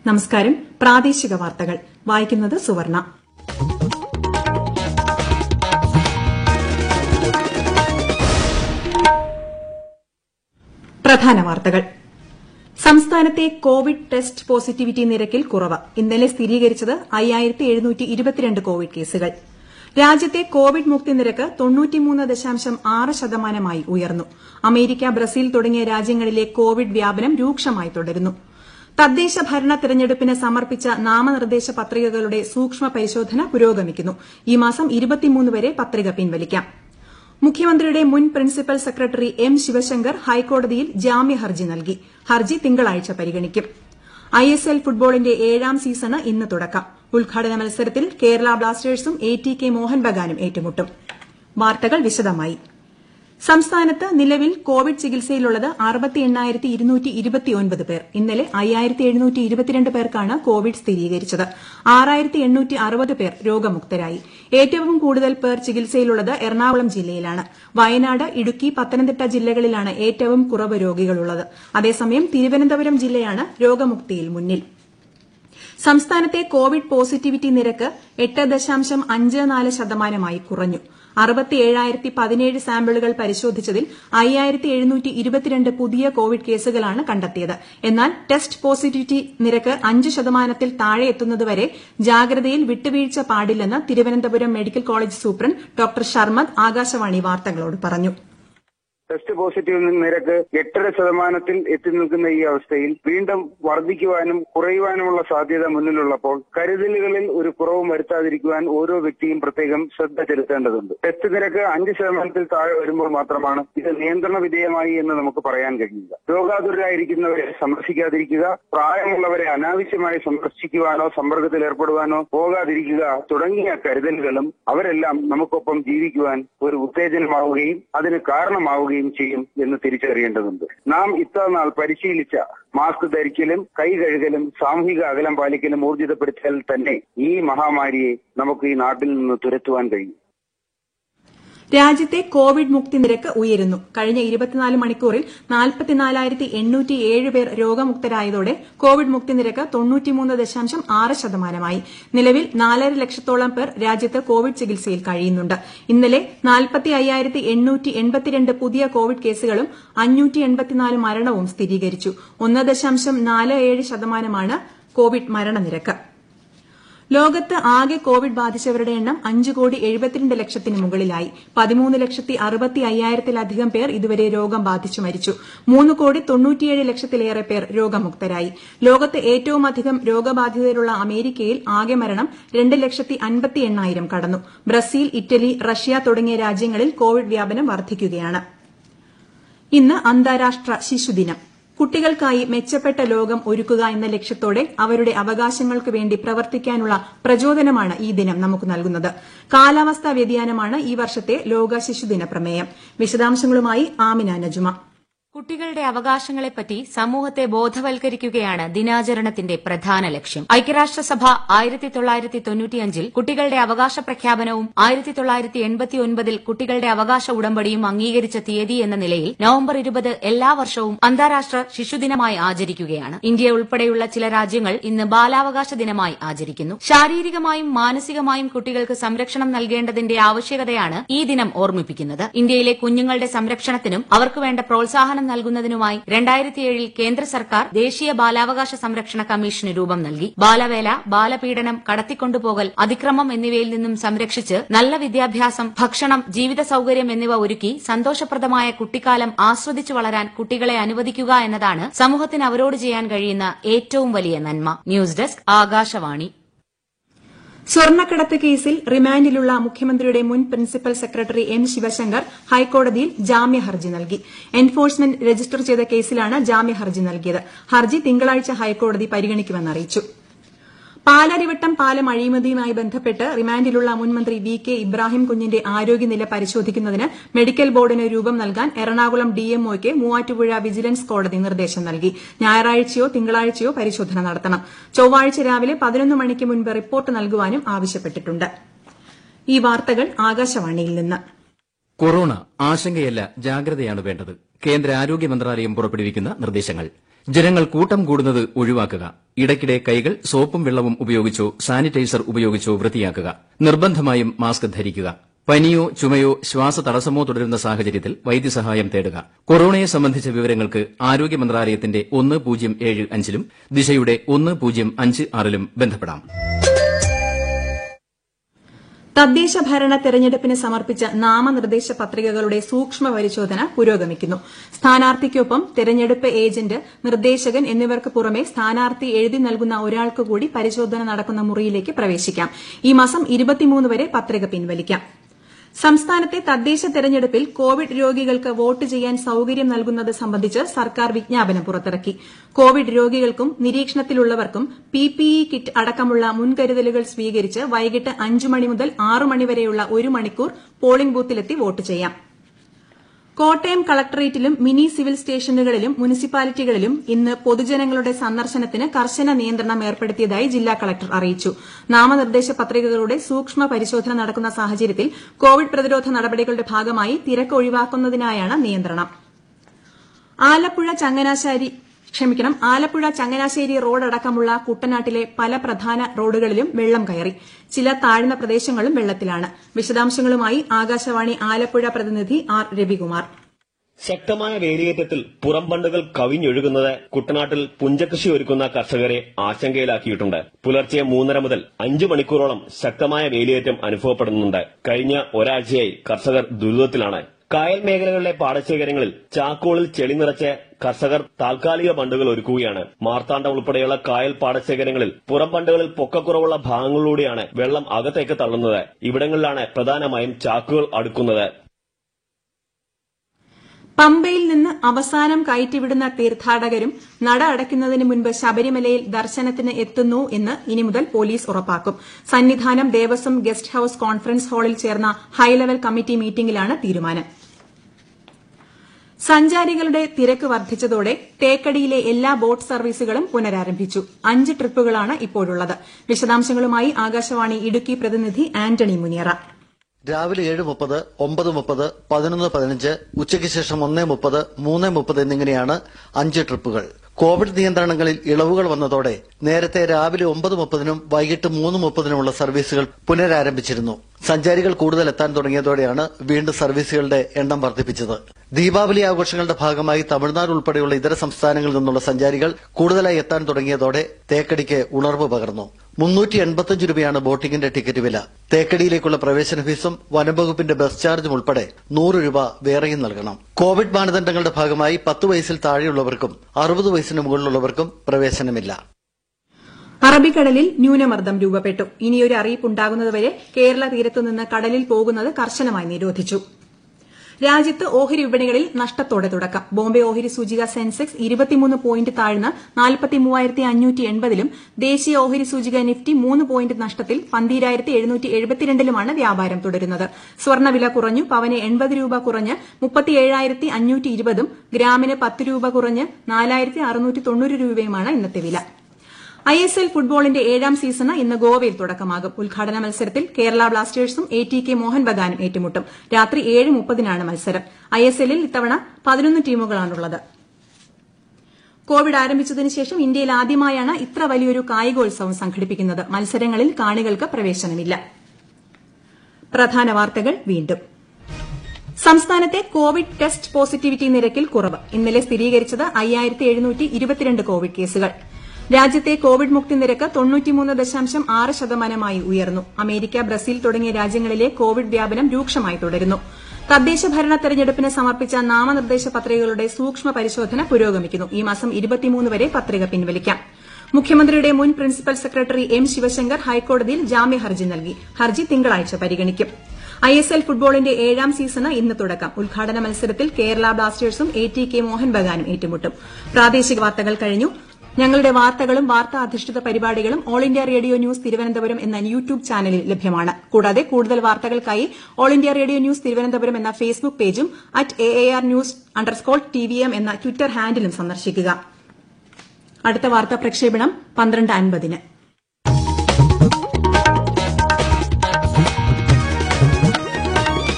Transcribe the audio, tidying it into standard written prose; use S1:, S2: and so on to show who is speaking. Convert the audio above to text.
S1: നമസ്കാരം. പ്രാദേശിക വാർത്തകൾ വായിക്കുന്നത് സുവർണ. പ്രധാന വാർത്തകൾ. സംസ്ഥാനത്തെ കോവിഡ് ടെസ്റ്റ് പോസിറ്റിവിറ്റി നിരക്കിൽ കുറവ്. ഇന്നലെ സ്ഥിരീകരിച്ചത് 5722 കോവിഡ് കേസുകൾ. രാജ്യത്തെ കോവിഡ് മുക്തി നിരക്ക് 93.6% ഉയർന്നു. അമേരിക്ക, ബ്രസീൽ തുടങ്ങിയ രാജ്യങ്ങളിലെ കോവിഡ് വ്യാപനം രൂക്ഷമായി തുടരുന്നു. തദ്ദേശ ഭരണ തെരഞ്ഞെടുപ്പിന് സമർപ്പിച്ച നാമനിർദ്ദേശ പത്രികകളുടെ സൂക്ഷ്മ പരിശോധന പുരോഗമിക്കുന്നു. ഈ മാസം 23 വരെ പത്രിക പിൻവലിക്കാം. മുഖ്യമന്ത്രിയുടെ മുൻ പ്രിൻസിപ്പൽ സെക്രട്ടറി എം ശിവശങ്കർ ഹൈക്കോടതിയിൽ ജാമ്യ ഹർജി നൽകി. ഹർജി തിങ്കളാഴ്ച പരിഗണിക്കും. ISL ഫുട്ബോളിന്റെ 7ാം സീസണ് ഇന്ന് തുടക്കം. ഉദ്ഘാടന മത്സരത്തിൽ കേരള ബ്ലാസ്റ്റേഴ്സും ATK മോഹൻ ബഗാനും ഏറ്റുമുട്ടും. വാർത്തകൾ വിശദമായി. സംസ്ഥാനത്ത് നിലവിൽ കോവിഡ് ചികിത്സയിലുള്ളത് 68,229 പേർ. ഇന്നലെ 5722 പേർക്കാണ് കോവിഡ് സ്ഥിരീകരിച്ചത്. 6860 പേർ രോഗമുക്തരായി. ഏറ്റവും കൂടുതൽ പേർ ചികിത്സയിലുള്ളത് എറണാകുളം ജില്ലയിലാണ്. വയനാട്, ഇടുക്കി, പത്തനംതിട്ട ജില്ലകളിലാണ് ഏറ്റവും കുറവ് രോഗികളുള്ളത്. അതേസമയം തിരുവനന്തപുരം ജില്ലയാണ് രോഗമുക്തിയിൽ മുന്നിൽ. സംസ്ഥാനത്തെ കോവിഡ് പോസിറ്റിവിറ്റി നിരക്ക് 8.54% കുറഞ്ഞു. 67,017 സാമ്പിളുകൾ പരിശോധിച്ചതിൽ 5722 പുതിയ കോവിഡ് കേസുകളാണ് കണ്ടെത്തിയത്. എന്നാൽ ടെസ്റ്റ് പോസിറ്റിവിറ്റി നിരക്ക് 5% താഴെ എത്തുന്നതുവരെ ജാഗ്രതയിൽ വിട്ടുവീഴ്ച പാടില്ലെന്ന് Thiruvananthapuram medical college superintendent doctor Sharmad Akashvani വാർത്തകളോട് പറഞ്ഞു.
S2: ടെസ്റ്റ് പോസിറ്റീവ് നിരക്ക് 8% എത്തി നിൽക്കുന്ന ഈ അവസ്ഥയിൽ വീണ്ടും വർദ്ധിക്കുവാനും കുറയുവാനുമുള്ള സാധ്യത മുന്നിലുള്ളപ്പോൾ കരുതലുകളിൽ ഒരു കുറവും വരുത്താതിരിക്കുവാൻ ഓരോ വ്യക്തിയും പ്രത്യേകം ശ്രദ്ധ ചെലുത്തേണ്ടതുണ്ട്. ടെസ്റ്റ് നിരക്ക് 5% താഴെ വരുമ്പോൾ മാത്രമാണ് ഇത് നിയന്ത്രണ വിധേയമായി എന്ന് നമുക്ക് പറയാൻ കഴിയില്ല. രോഗാതുരരായിരിക്കുന്നവരെ സന്ദർശിക്കാതിരിക്കുക, പ്രായമുള്ളവരെ അനാവശ്യമായി സന്ദർശിക്കുവാനോ സമ്പർക്കത്തിൽ ഏർപ്പെടുവാനോ പോകാതിരിക്കുക തുടങ്ങിയ കരുതലുകളും അവരെല്ലാം നമുക്കൊപ്പം ജീവിക്കുവാൻ ഒരു ഉത്തേജനമാവുകയും അതിന് കാരണമാവുകയും ചെയ്യും എന്ന് തിരിച്ചറിയേണ്ടതുണ്ട്. നാം ഇത്ര നാൾ പരിശീലിച്ച മാസ്ക് ധരിക്കലും കൈ കഴുകലും സാമൂഹിക അകലം പാലിക്കലും ഊർജിതപ്പെടുത്തിയാൽ തന്നെ ഈ മഹാമാരിയെ നമുക്ക് ഈ നാട്ടിൽ നിന്ന് തുരത്തുവാൻ കഴിയും.
S1: രാജ്യത്തെ കോവിഡ് മുക്തി നിരക്ക് ഉയരുന്നു. കഴിഞ്ഞ 24 മണിക്കൂറിൽ 44,807 പേർ രോഗമുക്തരായതോടെ കോവിഡ് മുക്തി നിരക്ക് 93.6%. നിലവിൽ 4.5 ലക്ഷത്തോളം പേർ രാജ്യത്ത് കോവിഡ് ചികിത്സയിൽ കഴിയുന്നുണ്ട്. ഇന്നലെ 45,882 പുതിയ കോവിഡ് കേസുകളും 584 മരണവും സ്ഥിരീകരിച്ചു. 1.47% കോവിഡ് മരണനിരക്ക്. ലോകത്ത് ആകെ കോവിഡ് ബാധിച്ചവരുടെ എണ്ണം 5,72,00,000 മുകളിലായി. 13,60,50,000-ലധികം പേർ ഇതുവരെ രോഗം ബാധിച്ചു മരിച്ചു. 3,97,00,000-ലേറെ പേർ രോഗമുക്തരായി. ലോകത്ത് ഏറ്റവുമധികം രോഗബാധിതരുള്ള അമേരിക്കയിൽ ആകെ മരണം 2,58,000 കടന്നു. ബ്രസീൽ, ഇറ്റലി, റഷ്യ തുടങ്ങിയ രാജ്യങ്ങളിൽ കോവിഡ് വ്യാപനം വർദ്ധിക്കുകയാണ്. ഇന്ന് അന്താരാഷ്ട്ര ശിശുദിനം. കുട്ടികൾക്കായി മെച്ചപ്പെട്ട ലോകം ഒരുക്കുക എന്ന ലക്ഷ്യത്തോടെ അവരുടെ അവകാശങ്ങൾക്ക് വേണ്ടി പ്രവർത്തിക്കാനുള്ള പ്രചോദനമാണ് ഈ ദിനം നമുക്ക് നൽകുന്നത്. കാലാവസ്ഥാ വ്യതിയാനമാണ് ഈ വർഷത്തെ ലോക ശിശുദിന പ്രമേയം. വിശദാംശങ്ങളുമായി ആമിന നജുമ.
S3: കുട്ടികളുടെ അവകാശങ്ങളെപ്പറ്റി സമൂഹത്തെ ബോധവൽക്കരിക്കുകയാണ് ദിനാചരണത്തിന്റെ പ്രധാന ലക്ഷ്യം. ഐക്യരാഷ്ട്രസഭ 1995-ൽ കുട്ടികളുടെ അവകാശ പ്രഖ്യാപനവും 1989-ൽ കുട്ടികളുടെ അവകാശ ഉടമ്പടിയും അംഗീകരിച്ച തീയതി എന്ന നിലയിൽ നവംബർ 20 എല്ലാ വർഷവും അന്താരാഷ്ട്ര ശിശുദിനമായി ആചരിക്കുകയാണ്. ഇന്ത്യ ഉൾപ്പെടെയുള്ള ചില രാജ്യങ്ങൾ ഇന്ന് ബാലാവകാശ ദിനമായി ആചരിക്കുന്നു. ശാരീരികമായും മാനസികമായും കുട്ടികൾക്ക് സംരക്ഷണം നൽകേണ്ടതിന്റെ ആവശ്യകതയാണ് ഈ ദിനം ഓർമ്മിപ്പിക്കുന്നത്. ഇന്ത്യയിലെ കുഞ്ഞുങ്ങളുടെ സംരക്ഷണത്തിനും അവർക്ക് വേണ്ട പ്രോത്സാഹനം നൽകുന്നതിനുമായി 2007-ൽ കേന്ദ്ര സർക്കാർ ദേശീയ ബാലാവകാശ സംരക്ഷണ കമ്മീഷന് രൂപം നൽകി. ബാലവേല, ബാലപീഡനം, കടത്തിക്കൊണ്ടുപോകൽ, അതിക്രമം എന്നിവയിൽ നിന്നും സംരക്ഷിച്ച് നല്ല വിദ്യാഭ്യാസം, ഭക്ഷണം, ജീവിത സൌകര്യം എന്നിവ ഒരുക്കി സന്തോഷപ്രദമായ കുട്ടിക്കാലം ആസ്വദിച്ചു വളരാൻ കുട്ടികളെ അനുവദിക്കുക എന്നതാണ് സമൂഹത്തിന് അവരോട് ചെയ്യാൻ കഴിയുന്ന ഏറ്റവും വലിയ നന്മ. News desk, Akashvani.
S1: സ്വർണ്ണക്കടത്ത് കേസിൽ റിമാൻഡിലുള്ള മുഖ്യമന്ത്രിയുടെ മുൻ പ്രിൻസിപ്പൽ സെക്രട്ടറി എം ശിവശങ്കർ ഹൈക്കോടതിയിൽ ജാമ്യ ഹർജി നൽകി. എൻഫോഴ്സ്മെന്റ് രജിസ്റ്റർ ചെയ്ത കേസിലാണ് ജാമ്യ ഹർജി നൽകിയത്. ഹർജി തിങ്കളാഴ്ച ഹൈക്കോടതി പരിഗണിക്കുമെന്ന് അറിയിച്ചു. പാലാരിവട്ടം പാലം അഴിമതിയുമായി ബന്ധപ്പെട്ട് റിമാൻഡിലുള്ള മുൻമന്ത്രി വി.കെ. ഇബ്രാഹിം കുഞ്ഞിന്റെ ആരോഗ്യനില പരിശോധിക്കുന്നതിന് മെഡിക്കൽ ബോർഡിന് രൂപം നൽകാൻ എറണാകുളം ഡിഎംഒയ്ക്ക് മൂവാറ്റുപുഴ വിജിലൻസ് കോടതി നിർദ്ദേശം നൽകി. ഞായറാഴ്ചയോ തിങ്കളാഴ്ചയോ പരിശോധന നടത്തണം. ചൊവ്വാഴ്ച രാവിലെ 11 മണിക്ക് മുൻപ് റിപ്പോർട്ട് നൽകുവാനും ആവശ്യപ്പെട്ടിട്ടുണ്ട്. ഈ വാർത്തകൾ ആകാശവാണിയിൽ നിന്ന്.
S4: കൊറോണ ആശങ്കയല്ല, ജാഗ്രതയാണ് വേണ്ടത്. കേന്ദ്ര ആരോഗ്യ മന്ത്രാലയം പുറപ്പെടുവിക്കുന്ന നിർദ്ദേശങ്ങൾ. ജനങ്ങൾ കൂട്ടം കൂടുന്നത് ഒഴിവാക്കുക. ഇടയ്ക്കിടെ കൈകൾ സോപ്പും വെള്ളവും ഉപയോഗിച്ചോ സാനിറ്റൈസർ ഉപയോഗിച്ചോ വൃത്തിയാക്കുക. നിർബന്ധമായും മാസ്ക് ധരിക്കുക. പനിയോ ചുമയോ ശ്വാസതടസ്സമോ തുടരുന്ന സാഹചര്യത്തിൽ വൈദ്യസഹായം തേടുക. കൊറോണയെ സംബന്ധിച്ച വിവരങ്ങൾക്ക് ആരോഗ്യ മന്ത്രാലയത്തിന്റെ 1075 ലും ദിശയുടെ 1056 ലും ബന്ധപ്പെടാം.
S1: തദ്ദേശ ഭരണ തെരഞ്ഞെടുപ്പിന് സമർപ്പിച്ച നാമനിർദ്ദേശ പത്രികകളുടെ സൂക്ഷ്മ പരിശോധന പുരോഗമിക്കുന്നു. സ്ഥാനാർത്ഥിക്കൊപ്പം തെരഞ്ഞെടുപ്പ് ഏജന്റ്, നിർദ്ദേശകൻ എന്നിവർക്ക് പുറമെ സ്ഥാനാർത്ഥി എഴുതി നൽകുന്ന ഒരാൾക്ക് കൂടി പരിശോധന നടക്കുന്ന മുറിയിലേക്ക് പ്രവേശിക്കാം. ഈ മാസം 23 വരെ പത്രിക പിൻവലിക്കാം. സംസ്ഥാനത്തെ തദ്ദേശ തെരഞ്ഞെടുപ്പിൽ കോവിഡ് രോഗികൾക്ക് വോട്ട് ചെയ്യാൻ സൌകര്യം നൽകുന്നത് സംബന്ധിച്ച് സർക്കാർ വിജ്ഞാപനം പുറത്തിറക്കി. കോവിഡ് രോഗികൾക്കും നിരീക്ഷണത്തിലുള്ളവർക്കും പിപിഇ കിറ്റ് അടക്കമുള്ള മുൻകരുതലുകൾ സ്വീകരിച്ച് വൈകിട്ട് 5 മണി മുതൽ 6 മണി വരെയുള്ള 1 മണിക്കൂർ പോളിംഗ് ബൂത്തിലെത്തി വോട്ട് ചെയ്യാം. കോട്ടയം കളക്ടറേറ്റിലും മിനി സിവിൽ സ്റ്റേഷനുകളിലും മുനിസിപ്പാലിറ്റികളിലും ഇന്ന് പൊതുജനങ്ങളുടെ സന്ദർശനത്തിന് കർശന നിയന്ത്രണം ഏർപ്പെടുത്തിയതായി ജില്ലാ കളക്ടർ അറിയിച്ചു. നാമനിർദ്ദേശ പത്രികകളുടെ സൂക്ഷ്മ പരിശോധന നടക്കുന്ന സാഹചര്യത്തിൽ കോവിഡ് പ്രതിരോധ നടപടികളുടെ ഭാഗമായി തിരക്ക് ഒഴിവാക്കുന്നതിനായാണ് നിയന്ത്രണം. ആലപ്പുഴ ചങ്ങനാശ്ശേരി റോഡടക്കമുള്ള കുട്ടനാട്ടിലെ പല പ്രധാന റോഡുകളിലും വെള്ളം കയറി. ചില താഴ്ന്ന പ്രദേശങ്ങളും വെള്ളത്തിലാണ്. വിശദാംശങ്ങളുമായി ആകാശവാണി ആലപ്പുഴ പ്രതിനിധി ആർ രവികുമാർ.
S5: ശക്തമായ വേലിയേറ്റത്തിൽ പുറംബണ്ടുകൾ കവിഞ്ഞൊഴുകുന്നത് കുട്ടനാട്ടിൽ പുഞ്ചകൃഷി ഒരുക്കുന്ന കർഷകരെ ആശങ്കയിലാക്കിയിട്ടുണ്ട്. പുലർച്ചെ 3:30 മുതൽ 5 മണിക്കൂറോളം ശക്തമായ വേലിയേറ്റം അനുഭവപ്പെടുന്നുണ്ട്. കഴിഞ്ഞ ഒരാഴ്ചയായി കർഷകർ ദുരിതത്തിലാണ്. കായൽ മേഖലകളിലെ പാടശേഖരങ്ങളിൽ ചാക്കുകളിൽ ചെളി നിറച്ച് കർഷകർ താൽക്കാലിക ബണ്ടുകൾ ഒരുക്കുകയാണ്. മാർത്താണ്ഡം ഉൾപ്പെടെയുള്ള കായൽ പാടശേഖരങ്ങളിൽ പുറം ബണ്ടുകളിൽ പൊക്കക്കുറവുള്ള ഭാഗങ്ങളിലൂടെയാണ് വെള്ളം അകത്തേക്ക് തള്ളുന്നത്. ഇവിടങ്ങളിലാണ് പ്രധാനമായും ചാക്കുകൾ അടുക്കുന്നത്.
S1: പമ്പയിൽ നിന്ന് അവസാനം കയറ്റിവിടുന്ന തീർത്ഥാടകരും നട അടയ്ക്കുന്നതിന് മുൻപ് ശബരിമലയിൽ ദർശനത്തിന് എത്തുന്നു എന്ന് ഇനി മുതൽ പോലീസ് ഉറപ്പാക്കും. Sannidhanam Devaswom guest house conference ഹാളിൽ ചേർന്ന ഹൈലെവൽ കമ്മിറ്റി മീറ്റിംഗിലാണ് തീരുമാനം. സഞ്ചാരികളുടെ തിരക്ക് വർദ്ധിച്ചതോടെ തേക്കടിയിലെ എല്ലാ ബോട്ട് സർവീസുകളും പുനരാരംഭിച്ചു. 5 ട്രിപ്പുകളാണ് ഇപ്പോഴുള്ളത്. വിശദാംശങ്ങളുമായി ആകാശവാണി ഇടുക്കി പ്രതിനിധി ആന്റണി മുനിയറ.
S6: രാവിലെ 7:30, 9:30, 11:15, ഉച്ചയ്ക്ക് ശേഷം 1:30, 3:30 എന്നിങ്ങനെയാണ് 5 ട്രിപ്പുകൾ. കോവിഡ് നിയന്ത്രണങ്ങളിൽ ഇളവുകൾ വന്നതോടെ നേരത്തെ രാവിലെ 9:30-നും വൈകിട്ട് 3:30-നുമുള്ള സർവീസുകൾ പുനരാരംഭിച്ചിരുന്നു. സഞ്ചാരികൾ കൂടുതൽ എത്താൻ തുടങ്ങിയതോടെയാണ് വീണ്ടും സർവീസുകളുടെ എണ്ണം വർദ്ധിപ്പിച്ചത്. ദീപാവലി ആഘോഷങ്ങളുടെ ഭാഗമായി തമിഴ്നാട് ഉൾപ്പെടെയുള്ള ഇതര സംസ്ഥാനങ്ങളിൽ നിന്നുള്ള സഞ്ചാരികൾ കൂടുതലായി എത്താൻ തുടങ്ങിയതോടെ തേക്കടിക്ക് ഉണർവ് പകർന്നു. 385 രൂപയാണ് ബോട്ടിംഗിന്റെ ടിക്കറ്റ് വില. തേക്കടിയിലേക്കുള്ള പ്രവേശന ഫീസും വനംവകുപ്പിന്റെ ബസ് ചാർജും ഉൾപ്പെടെ 100 രൂപ വേറെയും നൽകണം. കോവിഡ് മാനദണ്ഡങ്ങളുടെ ഭാഗമായി 10 വയസ്സിൽ താഴെയുള്ളവർക്കും 60 വയസ്സിന് മുകളിലുള്ളവർക്കും പ്രവേശനമില്ല.
S1: അറബിക്കടലിൽ ന്യൂനമർദ്ദം രൂപപ്പെട്ടു. ഇനിയൊരു അറിയിപ്പുണ്ടാകുന്നതുവരെ കേരള തീരത്തുനിന്ന് കടലിൽ പോകുന്നത് കർശനമായി നിരോധിച്ചു. രാജ്യത്ത് ഓഹരി വിപണികളിൽ നഷ്ടത്തോടെ തുടക്കം. ബോംബെ ഓഹരി സൂചിക സെൻസെക്സ് 23 പോയിന്റ് താഴ്ന്ന് 43,580-ലും ദേശീയ ഓഹരി സൂചിക നിഫ്റ്റി 3 പോയിന്റ് നഷ്ടത്തിൽ 12,772-ലുമാണ് വ്യാപാരം തുടരുന്നത്. സ്വർണ്ണവില കുറഞ്ഞു. പവന് 80 രൂപ കുറഞ്ഞ് 37,520-ഉം ഗ്രാമിന് 10 രൂപ കുറഞ്ഞ് 4,690 രൂപയുമാണ് ഇന്നത്തെ വില. ISL ഫുട്ബോളിന്റെ 7ാം സീസണ് ഇന്ന് ഗോവയിൽ തുടക്കമാകും. ഉദ്ഘാടന മത്സരത്തിൽ കേരള ബ്ലാസ്റ്റേഴ്സും ATK മോഹൻ ബഗാനും ഏറ്റുമുട്ടും. രാത്രി 7:30-നാണ് മത്സരം. ISLൽ ഇത്തവണ 11 ടീമുകളാണുള്ളത്. കോവിഡ് ആരംഭിച്ചതിനു ശേഷം ഇന്ത്യയിൽ ആദ്യമായാണ് ഇത്ര വലിയൊരു കായികോത്സവം സംഘടിപ്പിക്കുന്നത്. മത്സരങ്ങളിൽ കാണികൾക്ക് പ്രവേശനമില്ല. പ്രധാന വാർത്തകൾ വീണ്ടും. സംസ്ഥാനത്തെ കോവിഡ് ടെസ്റ്റ് പോസിറ്റിവിറ്റി നിരക്കിൽ കുറവ്. ഇന്നലെ സ്ഥിരീകരിച്ചത് 5722 കോവിഡ് കേസുകൾ. രാജ്യത്തെ കോവിഡ് മുക്തി നിരക്ക് 93.6% ഉയർന്നു. അമേരിക്ക, ബ്രസീൽ തുടങ്ങിയ രാജ്യങ്ങളിലെ കോവിഡ് വ്യാപനം രൂക്ഷമായി തുടരുന്നു. തദ്ദേശ ഭരണ തെരഞ്ഞെടുപ്പിന് സമർപ്പിച്ച നാമനിർദ്ദേശ പത്രികകളുടെ സൂക്ഷ്മ പരിശോധന പുരോഗമിക്കുന്നു. ഈ മാസം 23 വരെ പത്രിക പിൻവലിക്കാം. മുഖ്യമന്ത്രിയുടെ മുൻ പ്രിൻസിപ്പൽ സെക്രട്ടറി എം ശിവശങ്കർ ഹൈക്കോടതിയിൽ ജാമ്യ ഹർജി നൽകി. ഹർജി തിങ്കളാഴ്ച പരിഗണിക്കും. ISL ഫുട്ബോളിന്റെ 7ാം സീസണ് ഇന്ന് തുടക്കം. ഉദ്ഘാടന മത്സരത്തിൽ കേരള ബ്ലാസ്റ്റേഴ്സും ATK മോഹൻ ബഗാനും ഏറ്റുമുട്ടും. പ്രാദേശിക വാർത്തകൾ കഴിഞ്ഞു. ഞങ്ങളുടെ വാർത്തകളും വാർത്താ അധിഷ്ഠിത പരിപാടികളും all India radio news Thiruvananthapuram എന്ന യൂട്യൂബ് ചാനലിൽ ലഭ്യമാണ്. കൂടാതെ കൂടുതൽ വാർത്തകൾക്കായി all India radio news Thiruvananthapuram എന്ന ഫേസ്ബുക്ക് പേജും @AARnews_TVM എന്ന ട്വിറ്റർ ഹാൻഡിലും സന്ദർശിക്കുക. അടുത്ത വാർത്താ പ്രക്ഷേപണം 12:50-ന്.